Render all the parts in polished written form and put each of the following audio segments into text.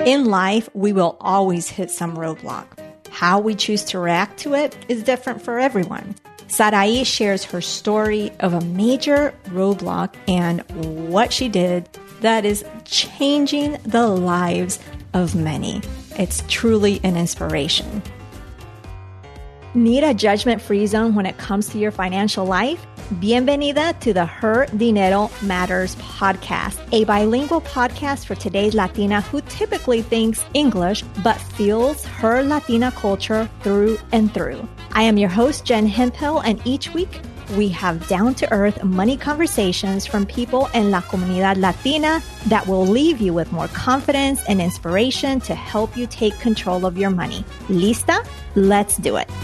In life, we will always hit some roadblock. How we choose to react to it is different for everyone. Sarai shares her story of a major roadblock and what she did that is changing the lives of many. It's truly an inspiration. Need a judgment-free zone when it comes to your financial life? Bienvenida to the Her Dinero Matters podcast, a bilingual podcast for today's Latina who typically thinks English but feels her Latina culture through and through. I am your host, Jen Hemphill, and each week we have down-to-earth money conversations from people in La Comunidad Latina that will leave you with more confidence and inspiration to help you take control of your money. Lista? Let's do it.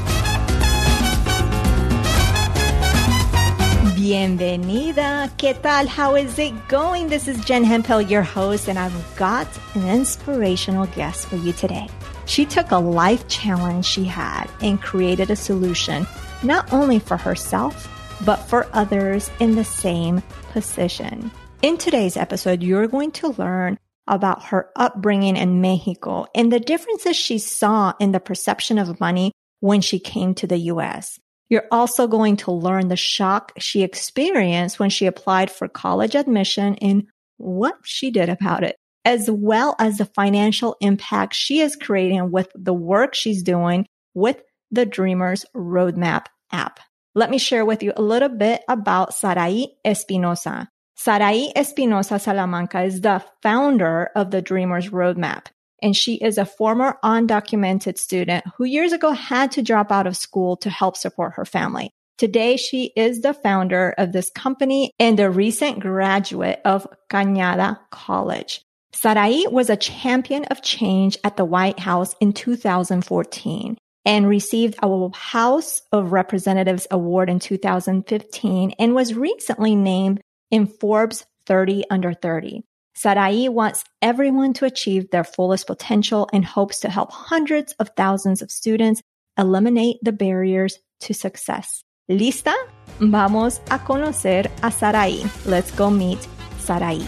Bienvenida. ¿Qué tal? How is it going? This is Jen Hemphill, your host, and I've got an inspirational guest for you today. She took a life challenge she had and created a solution, not only for herself, but for others in the same position. In today's episode, you're going to learn about her upbringing in Mexico and the differences she saw in the perception of money when she came to the U.S. You're also going to learn the shock she experienced when she applied for college admission and what she did about it, as well as the financial impact she is creating with the work she's doing with the Dreamers Roadmap app. Let me share with you a little bit about Sarai Espinosa. Sarai Espinosa Salamanca is the founder of the Dreamers Roadmap, and she is a former undocumented student who years ago had to drop out of school to help support her family. Today, she is the founder of this company and a recent graduate of Cañada College. Sarai was a champion of change at the White House in 2014 and received a House of Representatives award in 2015 and was recently named in Forbes 30 Under 30. Sarai wants everyone to achieve their fullest potential and hopes to help hundreds of thousands of students eliminate the barriers to success. ¿Lista? Vamos a conocer a Sarai. Let's go meet Sarai.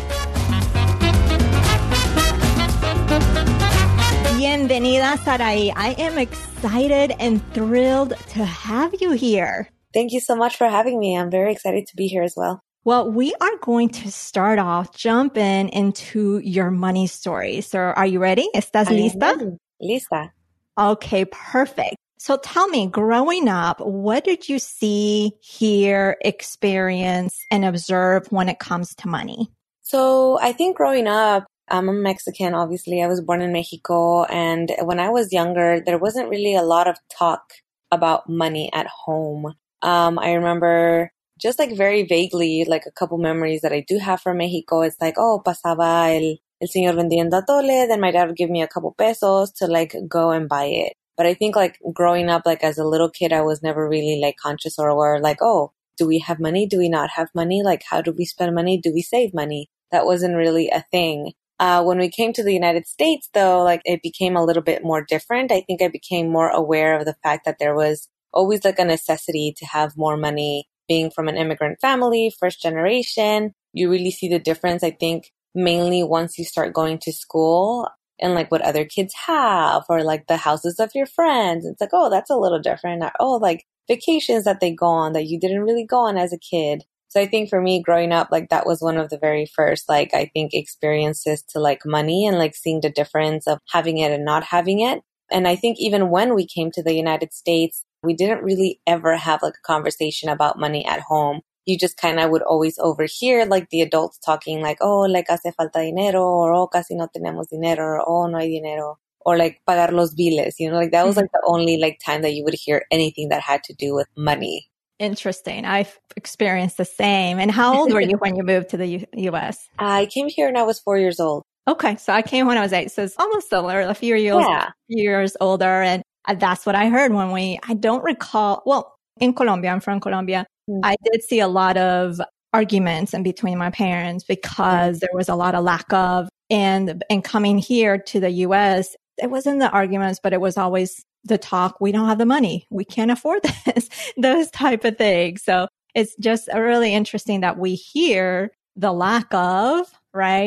Bienvenida, Sarai. I am excited and thrilled to have you here. Thank you so much for having me. I'm very excited to be here as well. Well, we are going to start off jumping into your money story. So are you ready? ¿Estás lista? Lista. Okay, perfect. So tell me, growing up, what did you see, hear, experience, and observe when it comes to money? So I think growing up, I'm a Mexican, obviously. I was born in Mexico. And when I was younger, there wasn't really a lot of talk about money at home. I remember just like very vaguely, like a couple memories that I do have from Mexico. It's like, oh, pasaba el señor vendiendo atole. Then my dad would give me a couple pesos to like go and buy it. But I think like growing up, like as a little kid, I was never really like conscious or aware like, oh, do we have money? Do we not have money? Like, how do we spend money? Do we save money? That wasn't really a thing. When we came to the United States, though, like it became a little bit more different. I think I became more aware of the fact that there was always like a necessity to have more money. Being from an immigrant family, first generation, you really see the difference, I think, mainly once you start going to school and like what other kids have or like the houses of your friends. It's like, oh, that's a little different. Oh, like vacations that they go on that you didn't really go on as a kid. So I think for me growing up, like that was one of the very first, like I think experiences to like money and like seeing the difference of having it and not having it. And I think even when we came to the United States, we didn't really ever have like a conversation about money at home. You just kind of would always overhear like the adults talking like, oh, like hace falta dinero, or oh, casi no tenemos dinero, or oh, no hay dinero, or like pagar los biles, you know, like that was like the only like time that you would hear anything that had to do with money. Interesting. I've experienced the same. And how old were you when you moved to the U.S.? I came here when I was 4 years old. Okay. So I came when I was 8. So it's almost similar, a few years older. And that's what I heard I don't recall. Well, in Colombia, I'm from Colombia. I did see a lot of arguments in between my parents because there was a lot of lack of, and coming here to the U.S., it wasn't the arguments, but it was always the talk. We don't have the money. We can't afford this, those type of things. So it's just really interesting that we hear the lack of, right?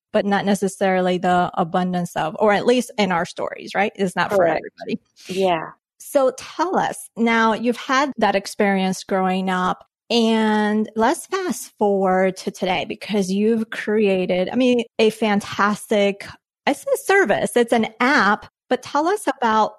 but not necessarily the abundance of, or at least in our stories, right? It's not for Correct. everybody. Yeah. So tell us now, you've had that experience growing up, and let's fast forward to today because you've created, a fantastic, I say service. It's an app, but tell us about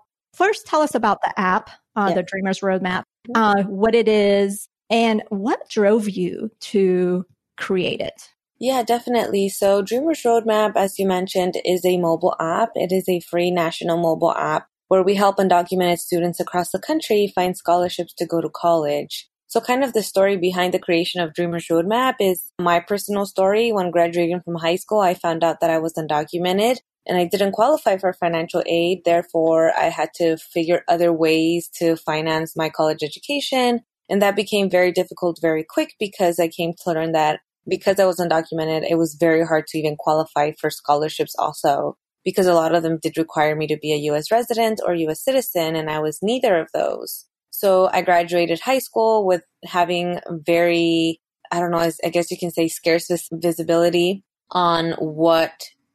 the app, the Dreamers Roadmap, what it is and what drove you to create it. Yeah, definitely. So Dreamers Roadmap, as you mentioned, is a mobile app. It is a free national mobile app where we help undocumented students across the country find scholarships to go to college. So kind of the story behind the creation of Dreamers Roadmap is my personal story. When graduating from high school, I found out that I was undocumented and I didn't qualify for financial aid. Therefore, I had to figure other ways to finance my college education. And that became very difficult very quick because I came to learn that because I was undocumented, it was very hard to even qualify for scholarships also, because a lot of them did require me to be a U.S. resident or U.S. citizen, and I was neither of those. So I graduated high school with having very, I guess you can say scarce visibility on what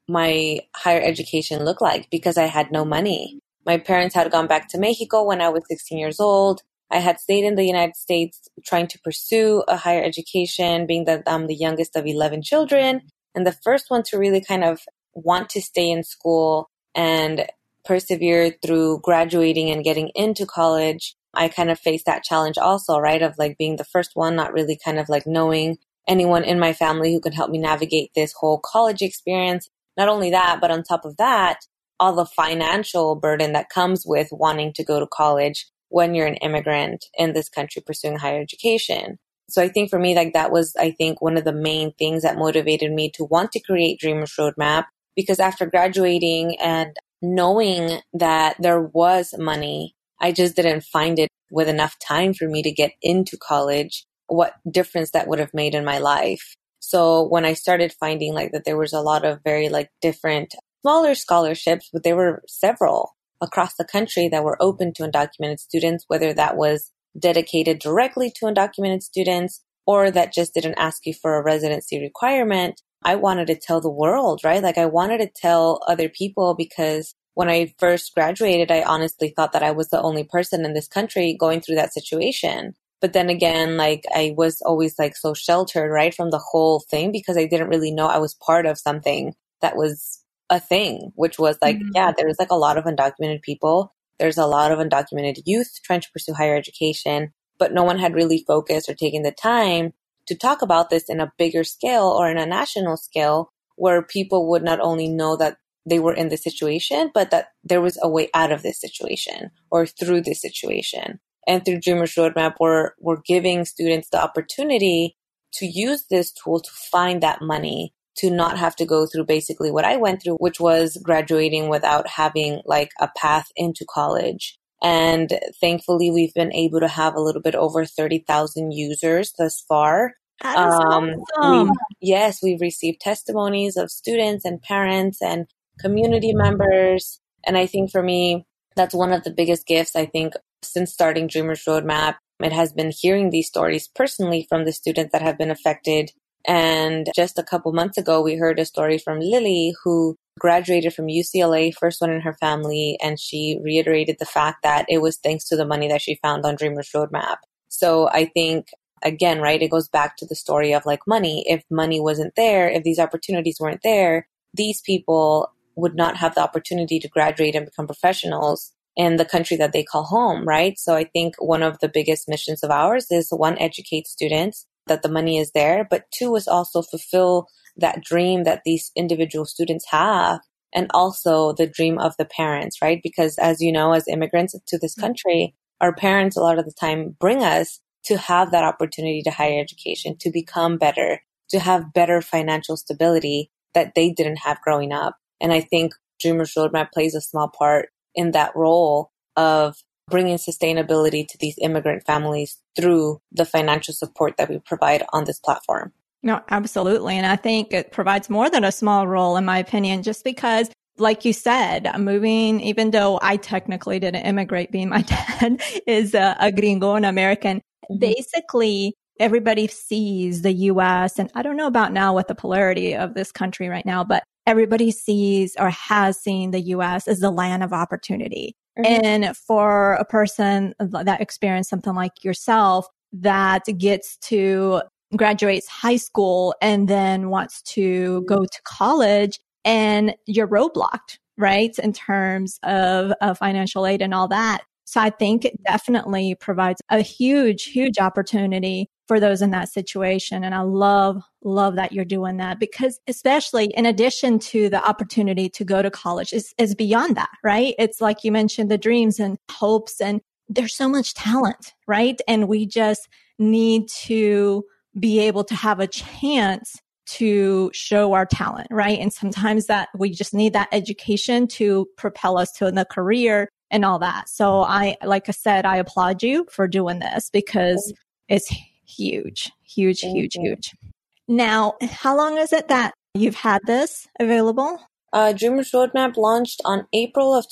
my higher education looked like because I had no money. My parents had gone back to Mexico when I was 16 years old. I had stayed in the United States trying to pursue a higher education, being that I'm the youngest of 11 children and the first one to really kind of want to stay in school and persevere through graduating and getting into college. I kind of faced that challenge also, right? Of like being the first one, not really kind of like knowing anyone in my family who could help me navigate this whole college experience. Not only that, but on top of that, all the financial burden that comes with wanting to go to college when you're an immigrant in this country pursuing higher education. So I think for me, like that was, I think, one of the main things that motivated me to want to create Dreamers Roadmap, because after graduating and knowing that there was money, I just didn't find it with enough time for me to get into college, what difference that would have made in my life. So when I started finding like that there was a lot of very like different smaller scholarships, but there were several across the country that were open to undocumented students, whether that was dedicated directly to undocumented students or that just didn't ask you for a residency requirement. I wanted to tell the world, right? Like I wanted to tell other people because when I first graduated, I honestly thought that I was the only person in this country going through that situation. But then again, like I was always like so sheltered, right, from the whole thing because I didn't really know I was part of something that was a thing, which was like, yeah, there's like a lot of undocumented people. There's a lot of undocumented youth trying to pursue higher education, but no one had really focused or taken the time to talk about this in a bigger scale or in a national scale where people would not only know that they were in this situation, but that there was a way out of this situation or through this situation. And through Dreamers Roadmap, we're giving students the opportunity to use this tool to find that money, to not have to go through basically what I went through, which was graduating without having like a path into college. And thankfully, we've been able to have a little bit over 30,000 users thus far. That is awesome. We've received testimonies of students and parents and community members. And I think for me, that's one of the biggest gifts, I think, since starting Dreamers Roadmap. It has been hearing these stories personally from the students that have been affected. And just a couple months ago, we heard a story from Lily, who graduated from UCLA, first one in her family, and she reiterated the fact that it was thanks to the money that she found on Dreamers Roadmap. So I think, again, right, it goes back to the story of like money. If money wasn't there, if these opportunities weren't there, these people would not have the opportunity to graduate and become professionals in the country that they call home, right? So I think one of the biggest missions of ours is, one, educate students that the money is there, but two is also fulfill that dream that these individual students have, and also the dream of the parents, right? Because as you know, as immigrants to this country, our parents a lot of the time bring us to have that opportunity to higher education, to become better, to have better financial stability that they didn't have growing up. And I think Dreamers Roadmap plays a small part in that role of bringing sustainability to these immigrant families through the financial support that we provide on this platform. No, absolutely. And I think it provides more than a small role, in my opinion, just because, like you said, moving, even though I technically didn't immigrate, being my dad is a gringo, an American, basically everybody sees the US, and I don't know about now with the polarity of this country right now, but everybody sees or has seen the US as the land of opportunity. Mm-hmm. And for a person that experienced something like yourself that gets to graduates high school and then wants to go to college and you're roadblocked, right? In terms of financial aid and all that. So I think it definitely provides a huge, huge opportunity for those in that situation. And I love that you're doing that, because especially in addition to the opportunity to go to college is beyond that, right? It's like you mentioned, the dreams and hopes, and there's so much talent, right? And we just need to be able to have a chance to show our talent, right? And sometimes that we just need that education to propel us to the career and all that. So like I said, I applaud you for doing this, because it's huge, huge, huge, huge. Now, how long is it that you've had this available? Dreamers Roadmap launched on April of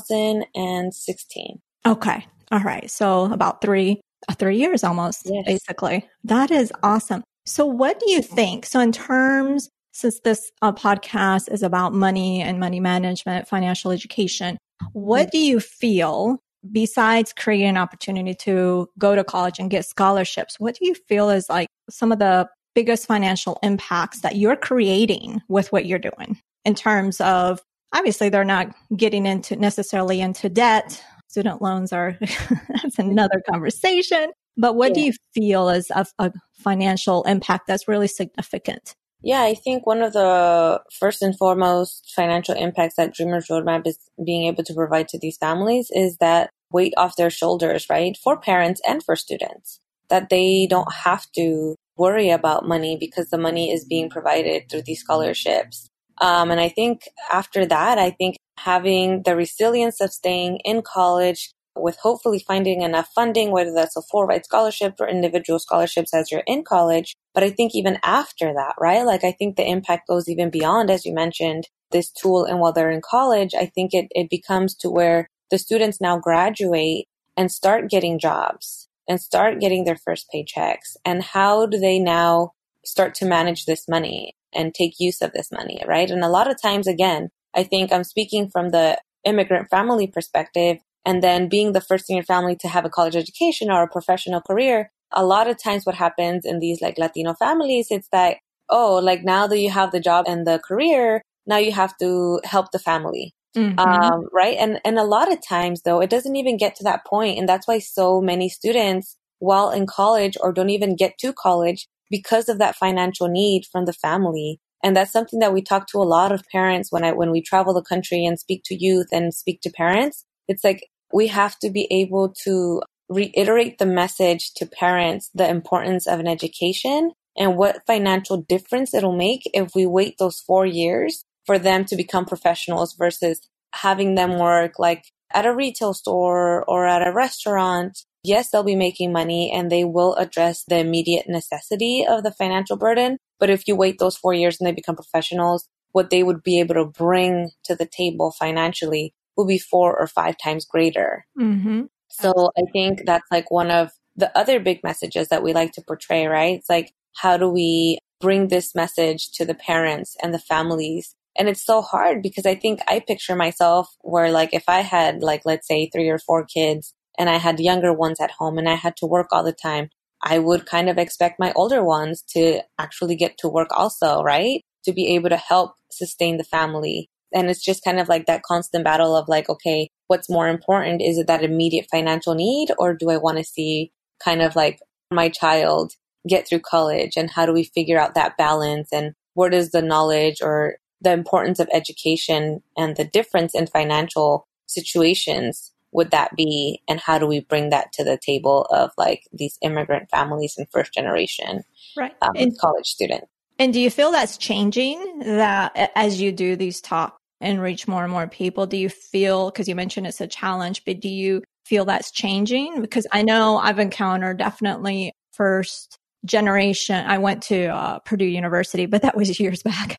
2016. Okay. All right. So about 3 years almost, yes. Basically. That is awesome. So what do you think? So in terms, since this podcast is about money and money management, financial education, what do you feel, besides creating an opportunity to go to college and get scholarships, what do you feel is like some of the biggest financial impacts that you're creating with what you're doing, in terms of, obviously they're not getting necessarily into debt. Student loans are, that's another conversation. But what do you feel is a financial impact that's really significant? Yeah, I think one of the first and foremost financial impacts that Dreamers Roadmap is being able to provide to these families is that weight off their shoulders, right? For parents and for students, that they don't have to worry about money because the money is being provided through these scholarships. And I think after that, I think having the resilience of staying in college with hopefully finding enough funding, whether that's a full ride scholarship or individual scholarships as you're in college. But I think even after that, right? Like, I think the impact goes even beyond, as you mentioned, this tool. And while they're in college, I think it becomes to where the students now graduate and start getting jobs and start getting their first paychecks. And how do they now start to manage this money and take use of this money, right? And a lot of times, again, I think I'm speaking from the immigrant family perspective, and then being the first in your family to have a college education or a professional career. A lot of times what happens in these like Latino families, it's that, oh, like now that you have the job and the career, now you have to help the family. Mm-hmm. Right. And a lot of times though, it doesn't even get to that point. And that's why so many students, while in college or don't even get to college because of that financial need from the family. And that's something that we talk to a lot of parents when we travel the country and speak to youth and speak to parents. It's like, we have to be able to reiterate the message to parents, the importance of an education and what financial difference it'll make if we wait those 4 years for them to become professionals versus having them work like at a retail store or at a restaurant. Yes, they'll be making money and they will address the immediate necessity of the financial burden. But if you wait those 4 years and they become professionals, what they would be able to bring to the table financially will be 4 or 5 times greater. Mm-hmm. So I think that's like one of the other big messages that we like to portray, right? It's like, how do we bring this message to the parents and the families? And it's so hard because I think I picture myself where like if I had like, let's say 3 or 4 kids and I had younger ones at home and I had to work all the time, I would kind of expect my older ones to actually get to work also, right? To be able to help sustain the family. And it's just kind of like that constant battle of like, okay, what's more important? Is it that immediate financial need, or do I want to see kind of like my child get through college? And how do we figure out that balance? And where does the knowledge or the importance of education and the difference in financial situations would that be? And how do we bring that to the table of like these immigrant families and first generation college students? And do you feel that's changing, that as you do these talks and reach more and more people, do you feel, because you mentioned it's a challenge, but do you feel that's changing? Because I know I've encountered definitely first generation. I went to Purdue University, but that was years back.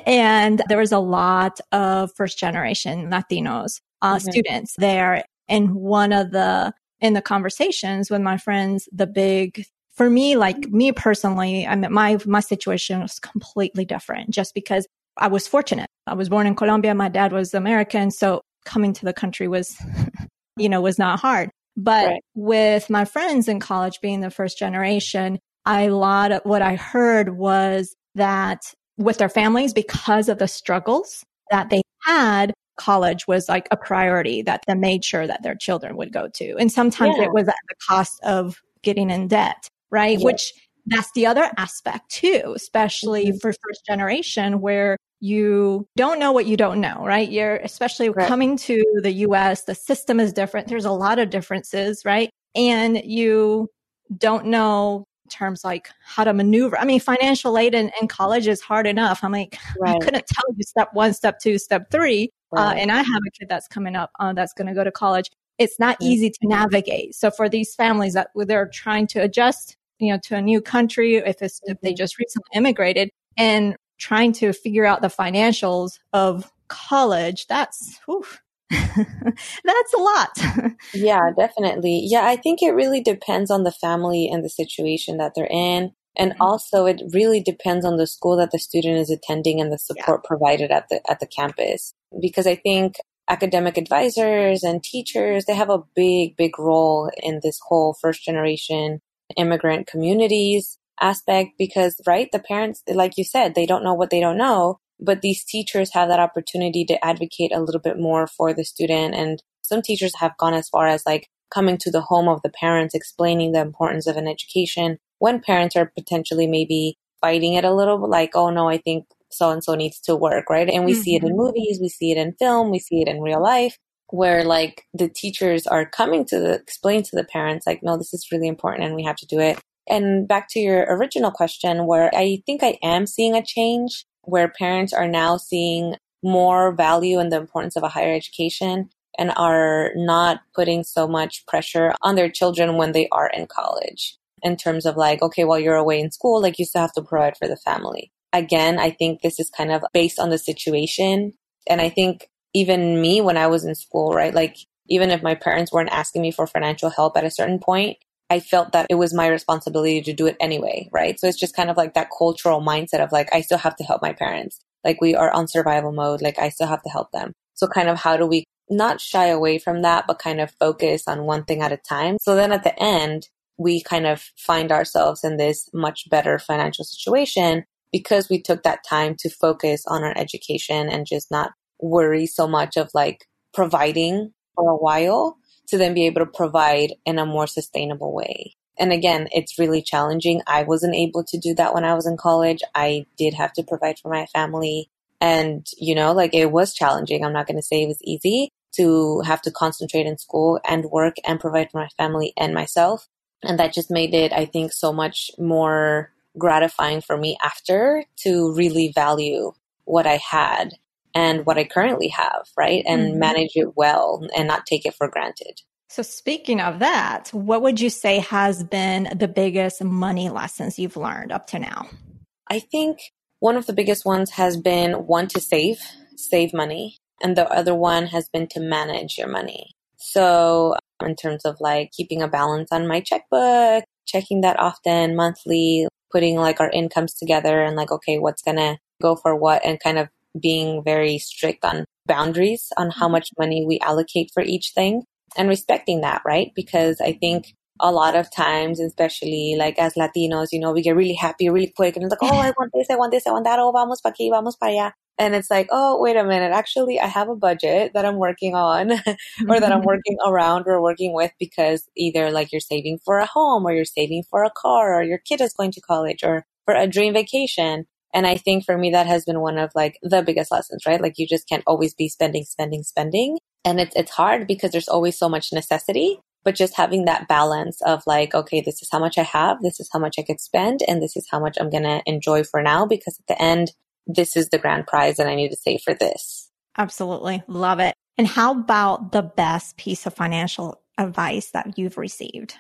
And there was a lot of first generation Latinos students there. And in the conversations with my friends, the big for me, like me personally, I mean, my situation was completely different just because I was fortunate. I was born in Colombia. My dad was American. So coming to the country was, was not hard. But Right. with my friends in college being the first generation, a lot of what I heard was that with their families, because of the struggles that they had, college was like a priority that they made sure that their children would go to. And sometimes Yeah. it was at the cost of getting in debt, right? Yeah. Which that's the other aspect too, especially for first generation where you don't know what you don't know, right? You're especially Right. coming to the US, the system is different. There's a lot of differences, right? And you don't know terms like how to maneuver. I mean, financial aid in college is hard enough. I'm like, I Right. couldn't tell you step 1, step 2, step 3. Right. And I have a kid that's coming up that's going to go to college. It's not Mhm. easy to navigate. So for these families that they're trying to adjust, to a new country, if they just recently immigrated and trying to figure out the financials of college, that's that's a lot. Yeah, definitely. Yeah, I think it really depends on the family and the situation that they're in. And also it really depends on the school that the student is attending and the support provided at the campus. Because I think academic advisors and teachers, they have a big role in this whole first generation immigrant communities aspect because, right, the parents, like you said, they don't know what they don't know, but these teachers have that opportunity to advocate a little bit more for the student. And some teachers have gone as far as like coming to the home of the parents, explaining the importance of an education when parents are potentially maybe fighting it a little bit, like, oh no, I think so-and-so needs to work, right? And we see it in movies, we see it in film, we see it in real life, where like the teachers are coming to explain to the parents, like, no, this is really important and we have to do it. And back to your original question, where I think I am seeing a change where parents are now seeing more value in the importance of a higher education and are not putting so much pressure on their children when they are in college in terms of like, okay, while you're away in school, like you still have to provide for the family. Again, I think this is kind of based on the situation. And I think even me when I was in school, right? Like even if my parents weren't asking me for financial help at a certain point, I felt that it was my responsibility to do it anyway, right? So it's just kind of like that cultural mindset of like, I still have to help my parents. Like we are on survival mode, like I still have to help them. So kind of how do we not shy away from that, but kind of focus on one thing at a time. So then at the end, we kind of find ourselves in this much better financial situation because we took that time to focus on our education and just not worry so much of like providing for a while to then be able to provide in a more sustainable way. And again, it's really challenging. I wasn't able to do that when I was in college. I did have to provide for my family. And, like it was challenging. I'm not going to say it was easy to have to concentrate in school and work and provide for my family and myself. And that just made it, I think, so much more gratifying for me after to really value what I had and what I currently have, right? And manage it well and not take it for granted. So speaking of that, what would you say has been the biggest money lessons you've learned up to now? I think one of the biggest ones has been one to save money. And the other one has been to manage your money. So in terms of like keeping a balance on my checkbook, checking that often, monthly, putting like our incomes together and like, okay, what's going to go for what, and kind of being very strict on boundaries on how much money we allocate for each thing and respecting that, right? Because I think a lot of times, especially like as Latinos, we get really happy really quick and it's like, oh, I want this, I want this, I want that, oh, vamos pa aquí, vamos pa allá. And it's like, oh, wait a minute. Actually, I have a budget that I'm working on or that I'm working around or working with because either like you're saving for a home or you're saving for a car or your kid is going to college or for a dream vacation. And I think for me, that has been one of like the biggest lessons, right? Like you just can't always be spending. And it's hard because there's always so much necessity, but just having that balance of like, okay, this is how much I have. This is how much I could spend. And this is how much I'm going to enjoy for now, because at the end, this is the grand prize and I need to save for this. Absolutely. Love it. And how about the best piece of financial advice that you've received?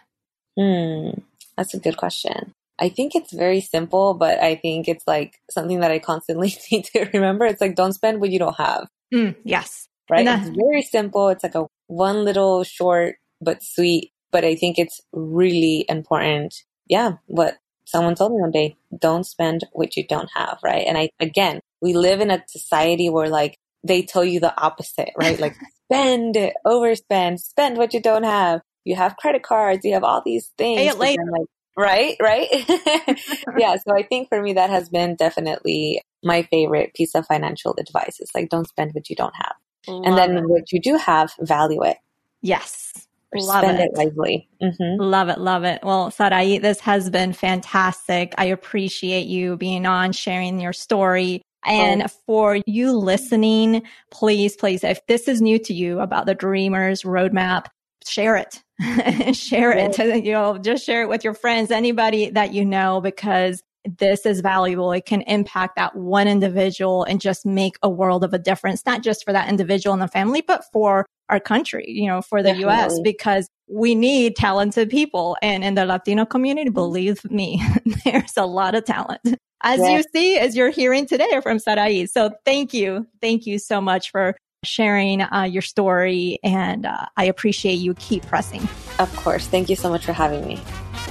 That's a good question. I think it's very simple, but I think it's like something that I constantly need to remember. It's like, don't spend what you don't have. Yes. Right? It's very simple. It's like a one little short but sweet, but I think it's really important what someone told me one day, don't spend what you don't have, right? And again, we live in a society where like they tell you the opposite, right? Like spend, overspend, spend what you don't have. You have credit cards, you have all these things. Pay it later. Right. Yeah. So I think for me, that has been definitely my favorite piece of financial advice. It's like, don't spend what you don't have. And then what you do have, value it. Yes. Spend it wisely. Mm-hmm. Love it. Well, Sarai, this has been fantastic. I appreciate you being on, sharing your story. And for you listening, please, if this is new to you about the Dreamers Roadmap, share it. Share it. Just share it with your friends, anybody that you know, because this is valuable. It can impact that one individual and just make a world of a difference, not just for that individual and the family, but for our country, for the US, because we need talented people. And in the Latino community, believe me, there's a lot of talent. As you see, as you're hearing today from Sarai. So thank you. Thank you so much for sharing your story. And I appreciate you. Keep pressing. Of course. Thank you so much for having me.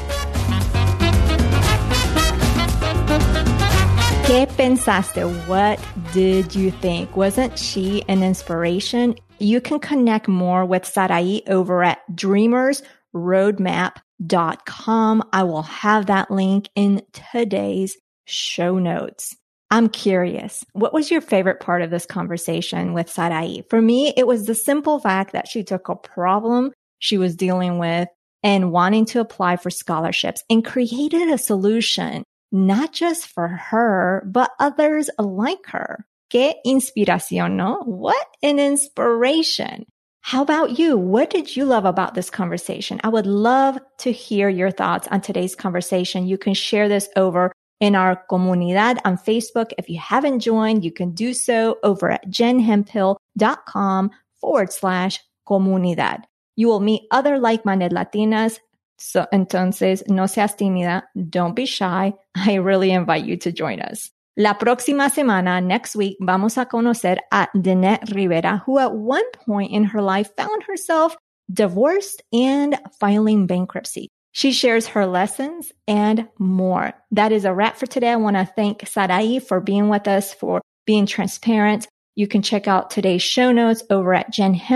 ¿Qué pensaste? What did you think? Wasn't she an inspiration? You can connect more with Sarai over at dreamersroadmap.com. I will have that link in today's show notes. I'm curious, what was your favorite part of this conversation with Sarai? For me, it was the simple fact that she took a problem she was dealing with and wanting to apply for scholarships and created a solution, not just for her, but others like her. Qué inspiración, no? What an inspiration. How about you? What did you love about this conversation? I would love to hear your thoughts on today's conversation. You can share this over in our comunidad on Facebook. If you haven't joined, you can do so over at jenhemphill.com/comunidad. You will meet other like-minded Latinas. So, entonces, no seas tímida. Don't be shy. I really invite you to join us. La próxima semana, next week, vamos a conocer a Danette Rivera, who at one point in her life found herself divorced and filing bankruptcy. She shares her lessons and more. That is a wrap for today. I want to thank Sarai for being with us, for being transparent. You can check out today's show notes over at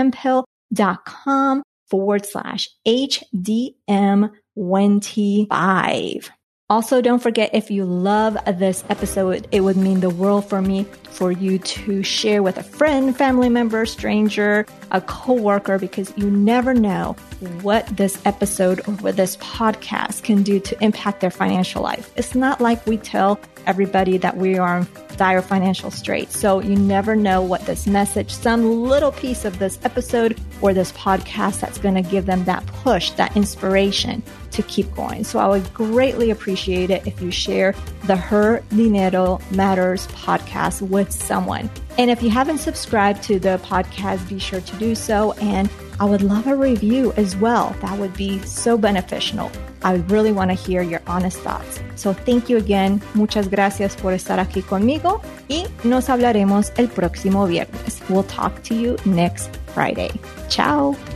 jenhemphill.com/HDM25. Also, don't forget, if you love this episode, it would mean the world for me for you to share with a friend, family member, stranger, a coworker, because you never know what this episode or what this podcast can do to impact their financial life. It's not like we tell everybody that we are in dire financial straits. So you never know what this message, some little piece of this episode or this podcast that's going to give them that push, that inspiration to keep going. So I would greatly appreciate it if you share the Her Dinero Matters podcast with someone. And if you haven't subscribed to the podcast, be sure to do so. And I would love a review as well. That would be so beneficial. I really want to hear your honest thoughts. So thank you again. Muchas gracias por estar aquí conmigo y nos hablaremos el próximo viernes. We'll talk to you next Friday. Ciao.